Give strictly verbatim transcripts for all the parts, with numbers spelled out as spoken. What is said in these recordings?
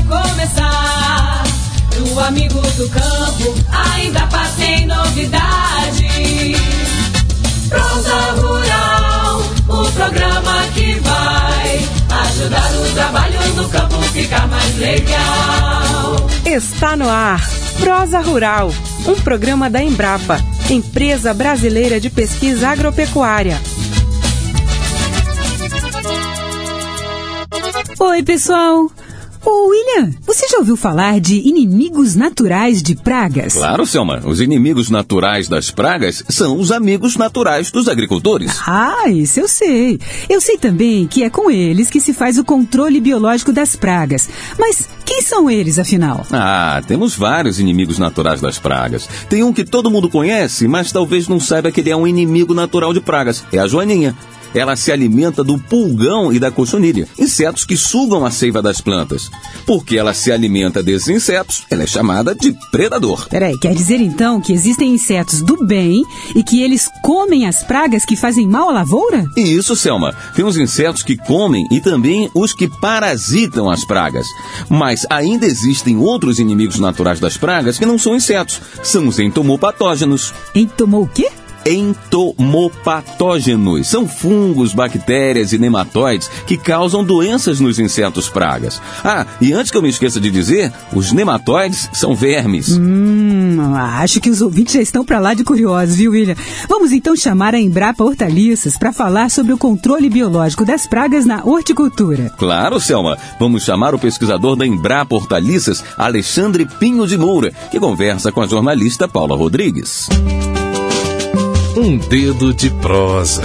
começar. O amigo do campo ainda tem novidade. Prosa Rural, o programa que vai ajudar o trabalho no campo ficar mais legal. Está no ar Prosa Rural, um programa da Embrapa, Empresa Brasileira de Pesquisa Agropecuária. Oi, pessoal! Ô, William, você já ouviu falar de inimigos naturais de pragas? Claro, Selma. Os inimigos naturais das pragas são os amigos naturais dos agricultores. Ah, isso eu sei. Eu sei também que é com eles que se faz o controle biológico das pragas. Mas quem são eles, afinal? Ah, temos vários inimigos naturais das pragas. Tem um que todo mundo conhece, mas talvez não saiba que ele é um inimigo natural de pragas. É a joaninha. Ela se alimenta do pulgão e da cochonilha, insetos que sugam a seiva das plantas. Porque ela se alimenta desses insetos, ela é chamada de predador. Peraí, quer dizer então que existem insetos do bem e que eles comem as pragas que fazem mal à lavoura? Isso, Selma. Tem os insetos que comem e também os que parasitam as pragas. Mas ainda existem outros inimigos naturais das pragas que não são insetos. São os entomopatógenos. Entomou o quê? Entomopatógenos. São fungos, bactérias e nematóides que causam doenças nos insetos pragas. Ah, e antes que eu me esqueça de dizer, os nematóides são vermes. Hum, acho que os ouvintes já estão para lá de curiosos, viu, William? Vamos então chamar a Embrapa Hortaliças para falar sobre o controle biológico das pragas na horticultura. Claro, Selma. Vamos chamar o pesquisador da Embrapa Hortaliças, Alexandre Pinho de Moura, que conversa com a jornalista Paula Rodrigues. Um dedo de prosa.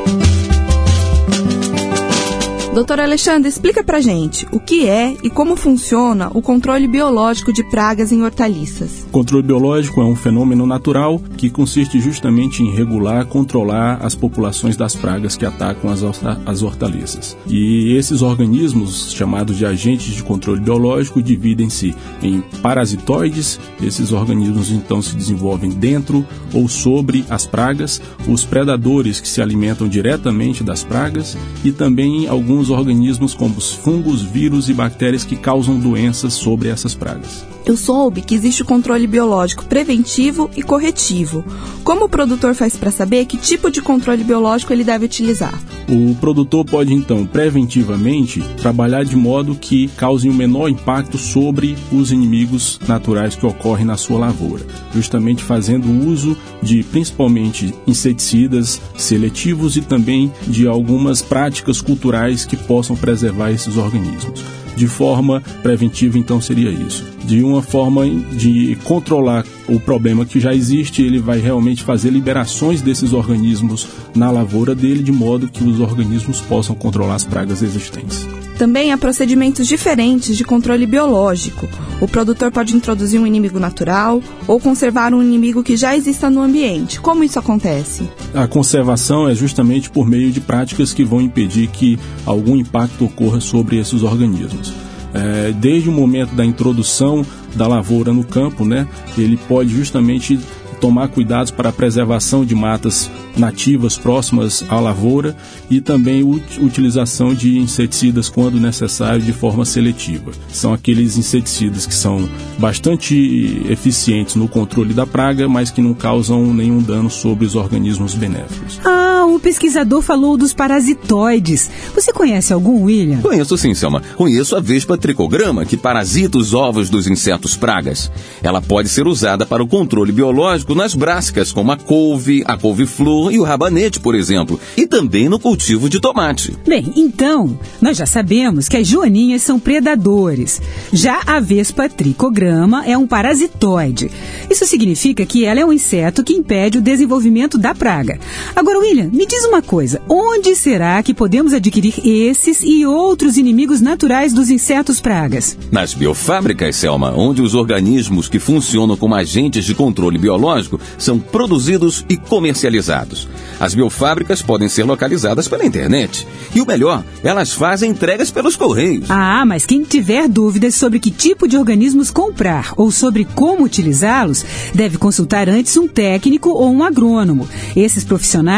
Doutor Alexandre, explica pra gente o que é e como funciona o controle biológico de pragas em hortaliças. O controle biológico é um fenômeno natural que consiste justamente em regular, controlar as populações das pragas que atacam as, as hortaliças. E esses organismos, chamados de agentes de controle biológico, dividem-se em parasitoides. Esses organismos então se desenvolvem dentro ou sobre as pragas, os predadores que se alimentam diretamente das pragas e também alguns organismos como os fungos, vírus e bactérias que causam doenças sobre essas pragas. Eu soube que existe o controle biológico preventivo e corretivo. Como o produtor faz para saber que tipo de controle biológico ele deve utilizar? O produtor pode, então, preventivamente, trabalhar de modo que cause um menor impacto sobre os inimigos naturais que ocorrem na sua lavoura, justamente fazendo uso de, principalmente, inseticidas seletivos e também de algumas práticas culturais que possam preservar esses organismos. De forma preventiva, então, seria isso. De uma forma de controlar o problema que já existe, ele vai realmente fazer liberações desses organismos na lavoura dele, de modo que os organismos possam controlar as pragas existentes. Também há procedimentos diferentes de controle biológico. O produtor pode introduzir um inimigo natural ou conservar um inimigo que já exista no ambiente. Como isso acontece? A conservação é justamente por meio de práticas que vão impedir que algum impacto ocorra sobre esses organismos. É, desde o momento da introdução da lavoura no campo, né, ele pode justamente tomar cuidados para a preservação de matas nativas próximas à lavoura e também a utilização de inseticidas quando necessário de forma seletiva. São aqueles inseticidas que são bastante eficientes no controle da praga, mas que não causam nenhum dano sobre os organismos benéficos. Ah, o pesquisador falou dos parasitoides. Você conhece algum, William? Conheço sim, Selma. Conheço a vespa tricograma, que parasita os ovos dos insetos pragas. Ela pode ser usada para o controle biológico nas brássicas, como a couve, a couve-flor e o rabanete, por exemplo, e também no cultivo de tomate. Bem, então, nós já sabemos que as joaninhas são predadores. Já a vespa tricograma é um parasitoide. Isso significa que ela é um inseto que impede o desenvolvimento da praga. Agora, William, me diz uma coisa, onde será que podemos adquirir esses e outros inimigos naturais dos insetos pragas? Nas biofábricas, Selma, onde os organismos que funcionam como agentes de controle biológico são produzidos e comercializados. As biofábricas podem ser localizadas pela internet. E o melhor, elas fazem entregas pelos correios. Ah, mas quem tiver dúvidas sobre que tipo de organismos comprar ou sobre como utilizá-los, deve consultar antes um técnico ou um agrônomo. Esses profissionais também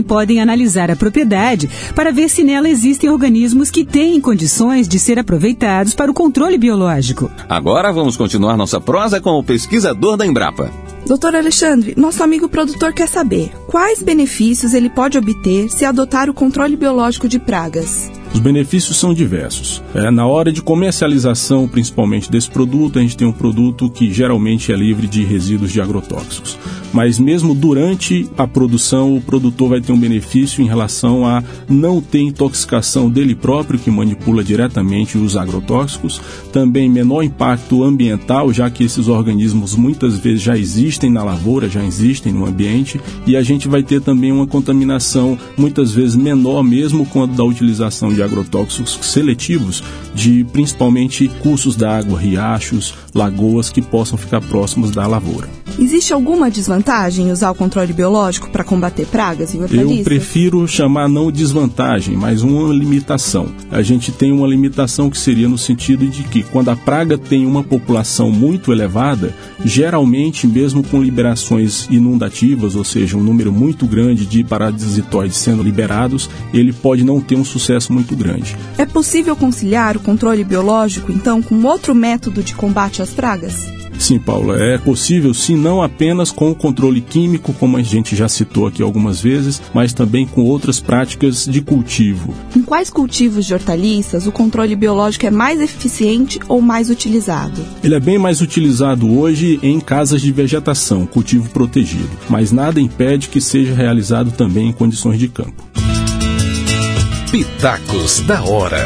também podem analisar a propriedade para ver se nela existem organismos que têm condições de ser aproveitados para o controle biológico. Agora vamos continuar nossa prosa com o pesquisador da Embrapa. Doutor Alexandre, nosso amigo produtor quer saber quais benefícios ele pode obter se adotar o controle biológico de pragas. Os benefícios são diversos. É, na hora de comercialização, principalmente desse produto, a gente tem um produto que geralmente é livre de resíduos de agrotóxicos. Mas mesmo durante a produção, o produtor vai ter um benefício em relação a não ter intoxicação dele próprio, que manipula diretamente os agrotóxicos. Também menor impacto ambiental, já que esses organismos muitas vezes já existem na lavoura, já existem no ambiente. E a gente vai ter também uma contaminação muitas vezes menor, mesmo quando da utilização de agrotóxicos seletivos, de principalmente cursos d'água, riachos, lagoas que possam ficar próximos da lavoura. Existe alguma desvantagem em usar o controle biológico para combater pragas e hortaliças? Eu prefiro chamar não desvantagem, mas uma limitação. A gente tem uma limitação que seria no sentido de que quando a praga tem uma população muito elevada, geralmente mesmo com liberações inundativas, ou seja, um número muito grande de parasitoides sendo liberados, ele pode não ter um sucesso muito grande. É possível conciliar o controle biológico, então, com outro método de combate às pragas? Sim, Paula, é possível sim, não apenas com o controle químico, como a gente já citou aqui algumas vezes, mas também com outras práticas de cultivo. Em quais cultivos de hortaliças o controle biológico é mais eficiente ou mais utilizado? Ele é bem mais utilizado hoje em casas de vegetação, cultivo protegido, mas nada impede que seja realizado também em condições de campo. Pitacos da hora.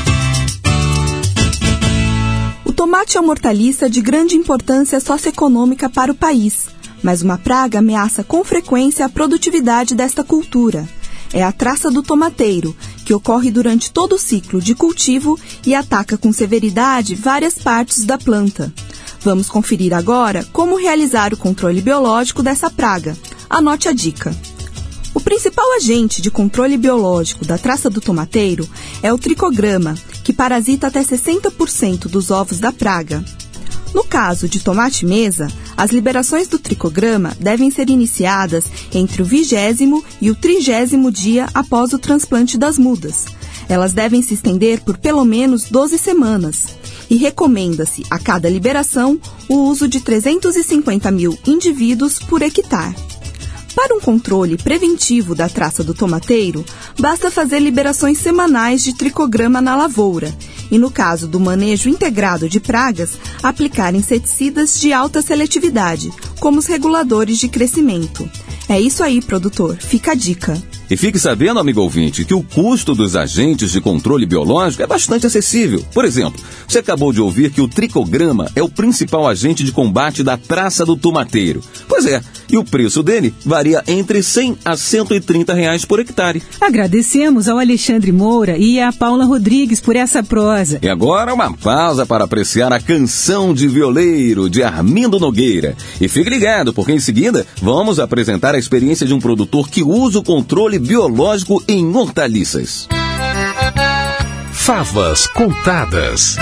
O tomate é uma hortaliça de grande importância socioeconômica para o país, mas uma praga ameaça com frequência a produtividade desta cultura. É a traça do tomateiro, que ocorre durante todo o ciclo de cultivo e ataca com severidade várias partes da planta. Vamos conferir agora como realizar o controle biológico dessa praga. Anote a dica. O principal agente de controle biológico da traça do tomateiro é o tricograma, que parasita até sessenta por cento dos ovos da praga. No caso de tomate mesa, as liberações do tricograma devem ser iniciadas entre o vigésimo e o trigésimo dia após o transplante das mudas. Elas devem se estender por pelo menos doze semanas. E recomenda-se, a cada liberação, o uso de trezentos e cinquenta mil indivíduos por hectare. Para um controle preventivo da traça do tomateiro, basta fazer liberações semanais de tricograma na lavoura e, no caso do manejo integrado de pragas, aplicar inseticidas de alta seletividade, como os reguladores de crescimento. É isso aí, produtor. Fica a dica. E fique sabendo, amigo ouvinte, que o custo dos agentes de controle biológico é bastante acessível. Por exemplo, você acabou de ouvir que o tricograma é o principal agente de combate da traça do tomateiro. Pois é, e o preço dele varia entre cem a cento e trinta reais por hectare. Agradecemos ao Alexandre Moura e à Paula Rodrigues por essa prosa. E agora uma pausa para apreciar a Canção de Violeiro, de Armindo Nogueira. E fique ligado, porque em seguida vamos apresentar a experiência de um produtor que usa o controle biológico em hortaliças. Favas contadas.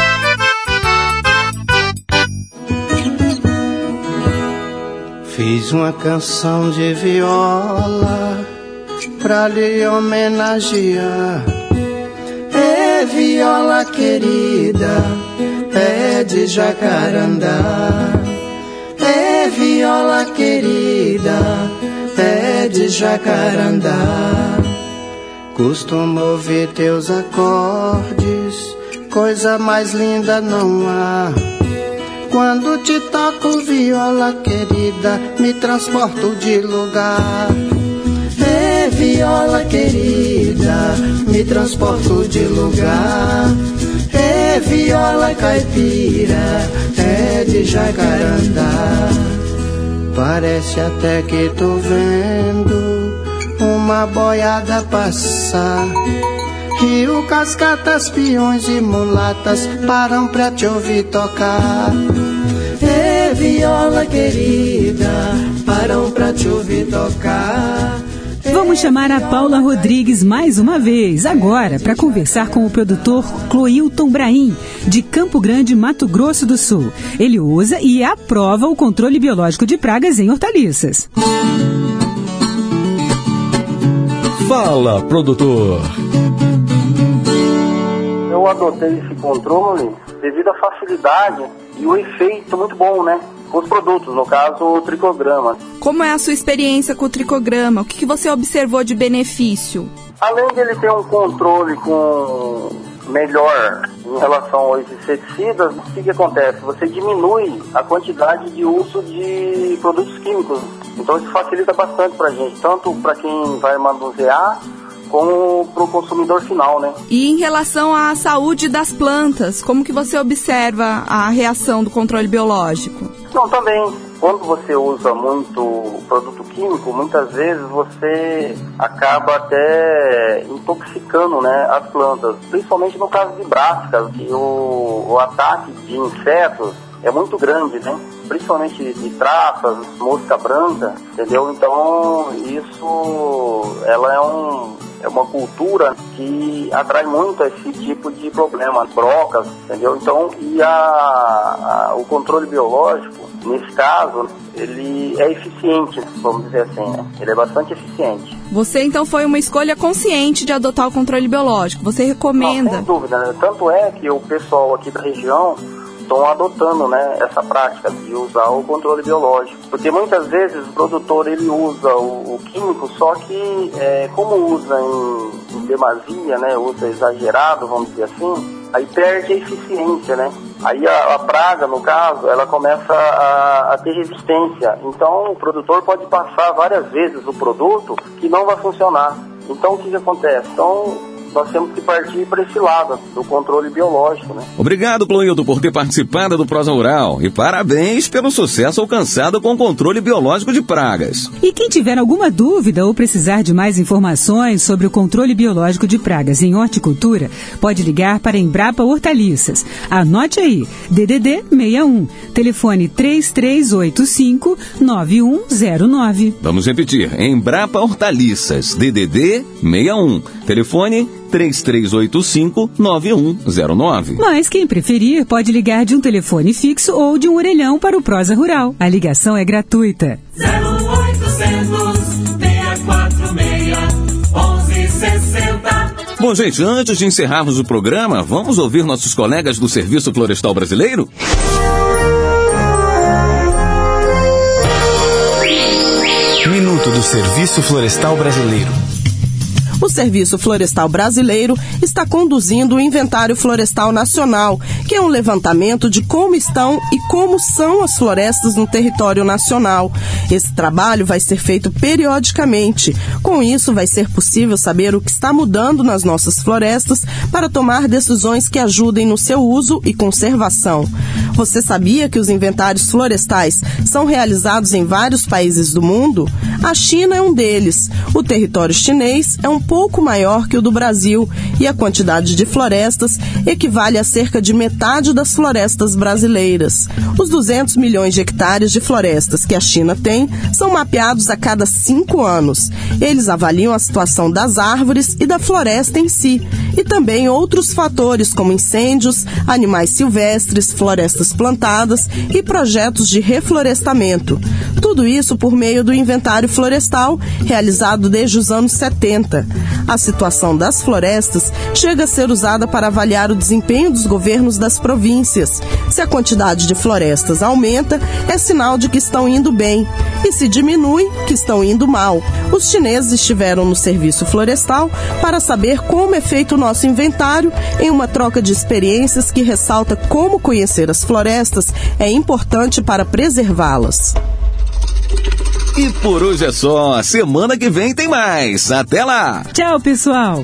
Fiz uma canção de viola pra lhe homenagear. É viola querida, é de jacarandá. É viola querida, é de jacarandá. Costumo ouvir teus acordes, coisa mais linda não há. Quando te toco viola querida, me transporto de lugar. É viola querida, me transporto de lugar. É viola caipira, é de jacarandá. Parece até que tô vendo uma boiada passar. Rio, cascatas, peões e mulatas param pra te ouvir tocar. É viola querida, param pra te ouvir tocar. Vamos chamar a Paula Rodrigues mais uma vez, agora, para conversar com o produtor Cloilton Braim, de Campo Grande, Mato Grosso do Sul. Ele usa e aprova o controle biológico de pragas em hortaliças. Fala, produtor. Eu adotei esse controle devido à facilidade e o efeito muito bom, né? Com os produtos, no caso, o tricograma. Como é a sua experiência com o tricograma? O que você observou de benefício? Além de ele ter um controle com melhor em relação aos inseticidas, o que, que acontece? Você diminui a quantidade de uso de produtos químicos. Então isso facilita bastante para a gente, tanto para quem vai manusear, como para o consumidor final, né? E em relação à saúde das plantas, como que você observa a reação do controle biológico? Não, também, quando você usa muito produto químico, muitas vezes você acaba até intoxicando, né, as plantas, principalmente no caso de brásicas, que o, o ataque de insetos é muito grande, né? Principalmente de traças, mosca branca, entendeu? Então, isso, ela é, um, é uma cultura que atrai muito esse tipo de problema, brocas, entendeu? Então, e a, a, o controle biológico, nesse caso, ele é eficiente, vamos dizer assim, né? Ele é bastante eficiente. Você, então, foi uma escolha consciente de adotar o controle biológico. Você recomenda? Não, sem dúvida, né? Tanto é que o pessoal aqui da região estão adotando, né, essa prática de usar o controle biológico. Porque muitas vezes o produtor ele usa o, o químico, só que é, como usa em, em demasia, né, usa exagerado, vamos dizer assim, aí perde a eficiência, né? Aí a, a praga, no caso, ela começa a, a ter resistência. Então o produtor pode passar várias vezes o produto que não vai funcionar. Então o que, que acontece? Então nós temos que partir para esse lado do controle biológico, né? Obrigado, Cloilton, por ter participado do Prosa Rural e parabéns pelo sucesso alcançado com o controle biológico de pragas. E quem tiver alguma dúvida ou precisar de mais informações sobre o controle biológico de pragas em horticultura, pode ligar para a Embrapa Hortaliças. Anote aí, D D D sessenta e um, telefone três três oito cinco, nove um zero nove. Vamos repetir, Embrapa Hortaliças, D D D sessenta e um, telefone três três oito cinco, nove um zero nove. Mas quem preferir pode ligar de um telefone fixo ou de um orelhão para o Prosa Rural. A ligação é gratuita. zero oitocentos, seis quatro seis, onze sessenta. Bom, gente, antes de encerrarmos o programa, vamos ouvir nossos colegas do Serviço Florestal Brasileiro? Minuto do Serviço Florestal Brasileiro. O Serviço Florestal Brasileiro está conduzindo o Inventário Florestal Nacional, que é um levantamento de como estão e como são as florestas no território nacional. Esse trabalho vai ser feito periodicamente. Com isso, vai ser possível saber o que está mudando nas nossas florestas para tomar decisões que ajudem no seu uso e conservação. Você sabia que os inventários florestais são realizados em vários países do mundo? A China é um deles. O território chinês é um pouco maior que o do Brasil e a quantidade de florestas equivale a cerca de metade das florestas brasileiras. Os duzentos milhões de hectares de florestas que a China tem são mapeados a cada cinco anos. Eles avaliam a situação das árvores e da floresta em si, e também outros fatores como incêndios, animais silvestres, florestas plantadas e projetos de reflorestamento. Tudo isso por meio do inventário florestal, realizado desde os anos setenta. A situação das florestas chega a ser usada para avaliar o desempenho dos governos das províncias. Se a quantidade de florestas aumenta, é sinal de que estão indo bem. E se diminui, que estão indo mal. Os chineses estiveram no Serviço Florestal para saber como é feito o nosso inventário, em uma troca de experiências que ressalta como conhecer as florestas é importante para preservá-las. E por hoje é só. Semana que vem tem mais. Até lá! Tchau, pessoal!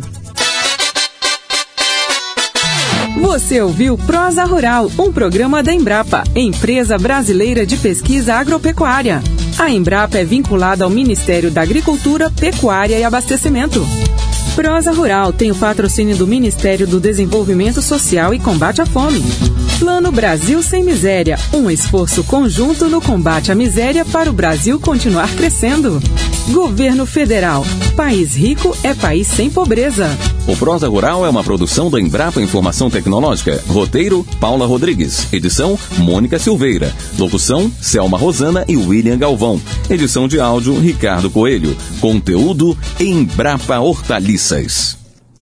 Você ouviu Prosa Rural, um programa da Embrapa, Empresa Brasileira de Pesquisa Agropecuária. A Embrapa é vinculada ao Ministério da Agricultura, Pecuária e Abastecimento. Prosa Rural tem o patrocínio do Ministério do Desenvolvimento Social e Combate à Fome. Plano Brasil Sem Miséria, um esforço conjunto no combate à miséria para o Brasil continuar crescendo. Governo Federal. País rico é país sem pobreza. O Prosa Rural é uma produção da Embrapa Informação Tecnológica. Roteiro, Paula Rodrigues. Edição, Mônica Silveira. Locução, Selma Rosana e William Galvão. Edição de áudio, Ricardo Coelho. Conteúdo, Embrapa Hortaliças.